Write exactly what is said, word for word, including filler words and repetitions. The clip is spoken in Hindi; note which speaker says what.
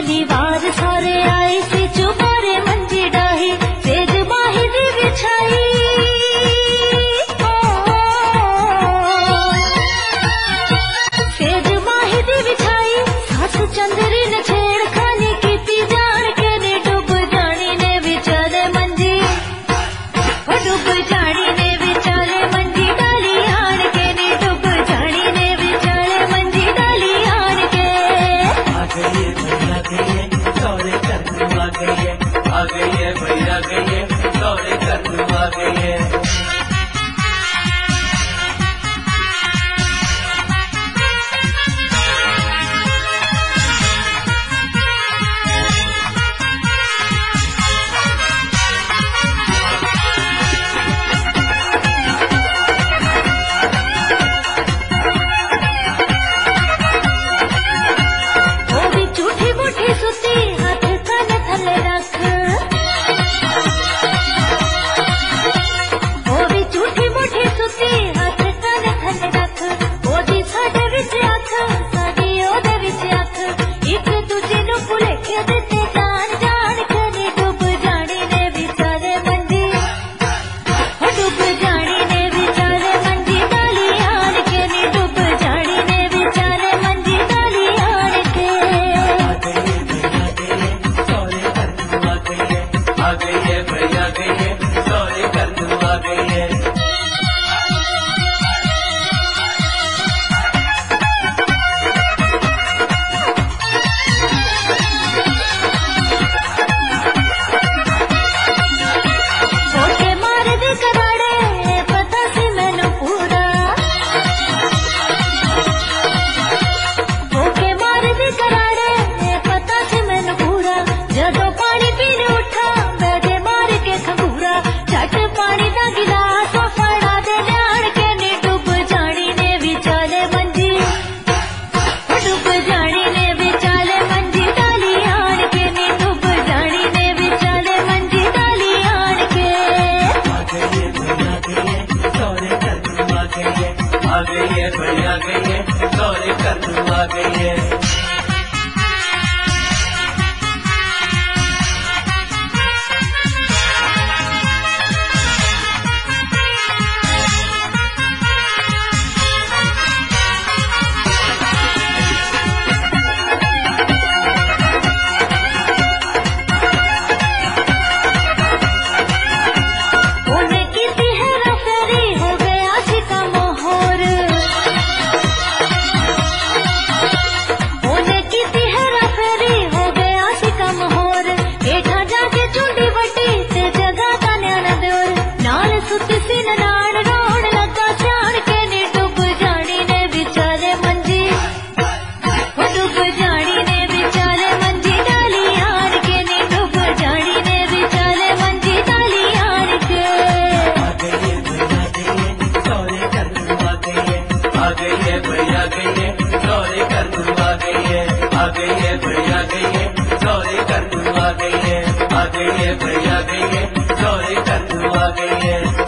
Speaker 1: पहली बार सारे आए से चुबारे मंजी डाही तेज बाही दी बिछाई तेज बाही दी बिछाई सास चंद्री ने छेड़ खानी की ती जान के ने डूब जानी ने बिचारे मंजी डूब जानी ने बिचारे मंजी डाली आन के ने डूब जानी ने बिचारे मंजी डाली आन के
Speaker 2: आ गई है भैया गई है दौड़े कर तुम आ गई है आ गई है भैया गई है दौड़े कर तुम आ गई है आ गई है भैया गई है दौड़े कर तुम आ गई है आ गई है भैया गई है दौड़े कर तुम आ गई है आ गई है भैया गई है दौड़े कर तुम आ गई है आ गई है भैया गई है दौड़े कर तुम आ गई है।